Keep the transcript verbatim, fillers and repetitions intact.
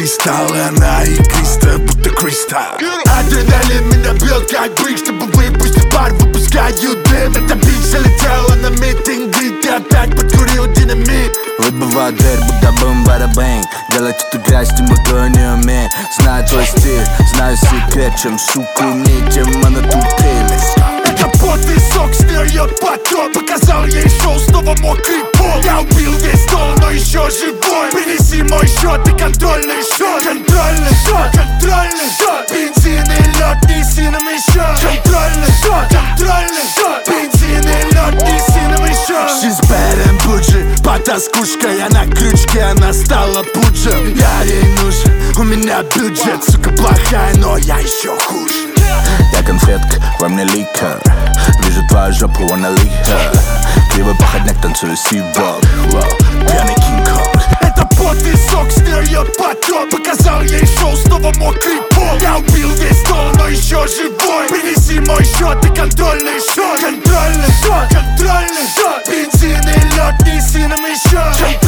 кристалл, и она игристая, будто кристалл. Адреналин меня бьет как бык, чтобы выпустить пар, выпускаю дым. Эта бич залетела на митинг, ты опять подкурил динамит. Выбиваю дверь, будто бум-бада-бэнг. Делать эту грязь, ты могу не умею. Знаю твой стиль, знаю секрет. Чем сука умнее, тем она тупее. Это потный сок стерет потом. Показал ей шоу, снова мокрый пол. Я убил весь стол, но еще живой. Принеси мой счет и контрольный счет. Контрольный счет, контрольный счет. Бензин и лед, неси нам еще. Контрольный счет, контрольный счет. Бензин и лед, неси нам еще. She's bad and bougie, потаскушка, я на крючке, она стала пуджем. Я ей нужен, у меня бюджет, сука плохая, но я еще хуже. Я конфетка, во мне ликер. Вижу твою жопу, она лихо. Криво походняк, танцую сивок. Пьяный Кинг-Конг. Это потный сок стерет потом. Показал ей шоу, снова мокрый пол. Я убил весь стол, но еще живой. Принеси мой счет и контрольный счет. Контрольный счет, контрольный счет. Бензин и лед, неси нам еще.